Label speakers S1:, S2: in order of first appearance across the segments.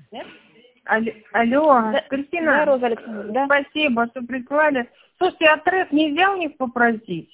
S1: Нет?
S2: Алло,
S1: Да,
S2: Кристина,
S1: да, Роза Александровна, да.
S2: спасибо, что прислали. Слушайте, а трек нельзя у них попросить?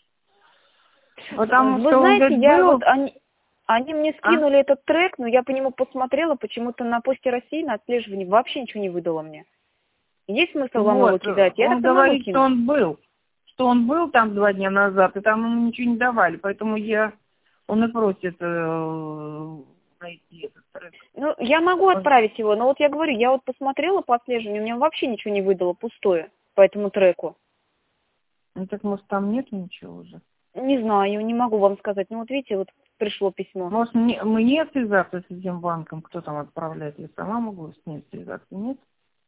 S2: Потому
S1: Вы
S2: что он,
S1: знаете,
S2: говорит,
S1: я
S2: был...
S1: вот они мне скинули этот трек, но я по нему посмотрела, почему-то на Почте России на отслеживании вообще ничего не выдало мне. Есть смысл вам его
S2: Вот,
S1: кидать? Я
S2: он
S1: так самому
S2: говорит,
S1: кину.
S2: что он был там 2 дня назад, и там ему ничего не давали, поэтому он и просит найти этот трек.
S1: Ну, я могу отправить его, но вот я говорю, я вот посмотрела по отслеживанию, мне вообще ничего не выдало, пустое по этому треку.
S2: Ну так, может, там нет ничего уже?
S1: Не знаю, не могу вам сказать. Ну, вот видите, вот пришло письмо.
S2: Может, мне связаться с этим банком, кто там отправляет, я сама могу с ним связаться, нет?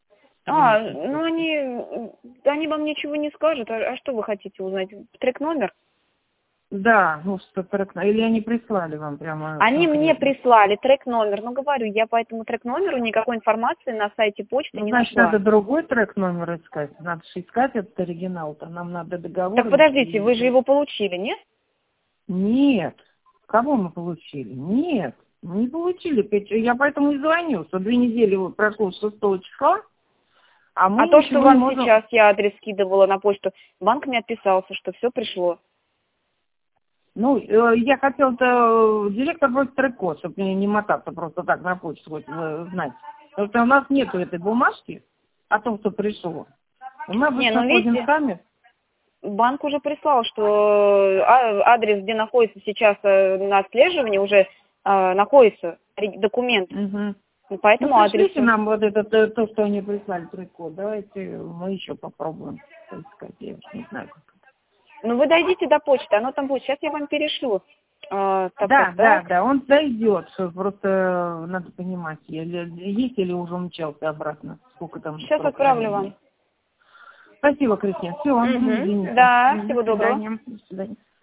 S1: Ну они вам ничего не скажут. А что вы хотите узнать? Трек-номер?
S2: Да, ну что трек, или они прислали вам прямо
S1: Они мне
S2: конкретно?
S1: прислали трек-номер. Ну, говорю, я по этому трек-номеру никакой информации на сайте почты
S2: Ну,
S1: не
S2: значит,
S1: нашла.
S2: надо другой трек номер искать. Надо же искать этот оригинал-то. Нам надо договор.
S1: Так подождите, вы же его получили, нет?
S2: Нет. Кого мы получили? Нет. Мы не получили. Я поэтому и звоню, что 2 недели прошло с 6 числа, а мы
S1: А то, что
S2: ничего не
S1: вам
S2: можем...
S1: сейчас я адрес скидывала на почту, банк мне отписался, что все пришло.
S2: Ну, я хотела-то... Директор просит трек-код, чтобы мне не мотаться просто так на почту, хоть знать. Потому что у нас нету этой бумажки о том, что пришло. Мы
S1: Не,
S2: обычно
S1: ну
S2: ходим
S1: видите,
S2: сами.
S1: банк уже прислал, что адрес, где находится сейчас на отслеживании, уже находится документ.
S2: Угу.
S1: Ну,
S2: Ну,
S1: поэтому
S2: пришлите
S1: адресу.
S2: нам вот это, то, что они прислали, трек-код. Давайте мы еще попробуем поискать. Я уж не знаю, как.
S1: Ну, вы дойдите до почты, оно там будет. Сейчас я вам перешлю.
S2: Да, он дойдет. Просто надо понимать, есть или уже умчался обратно. Сколько там
S1: Сейчас
S2: срок
S1: отправлю
S2: хранения.
S1: вам.
S2: Спасибо, Кристина. Все,
S1: Угу.
S2: извините.
S1: Да,
S2: До
S1: всего доброго.
S2: свидания. До свидания.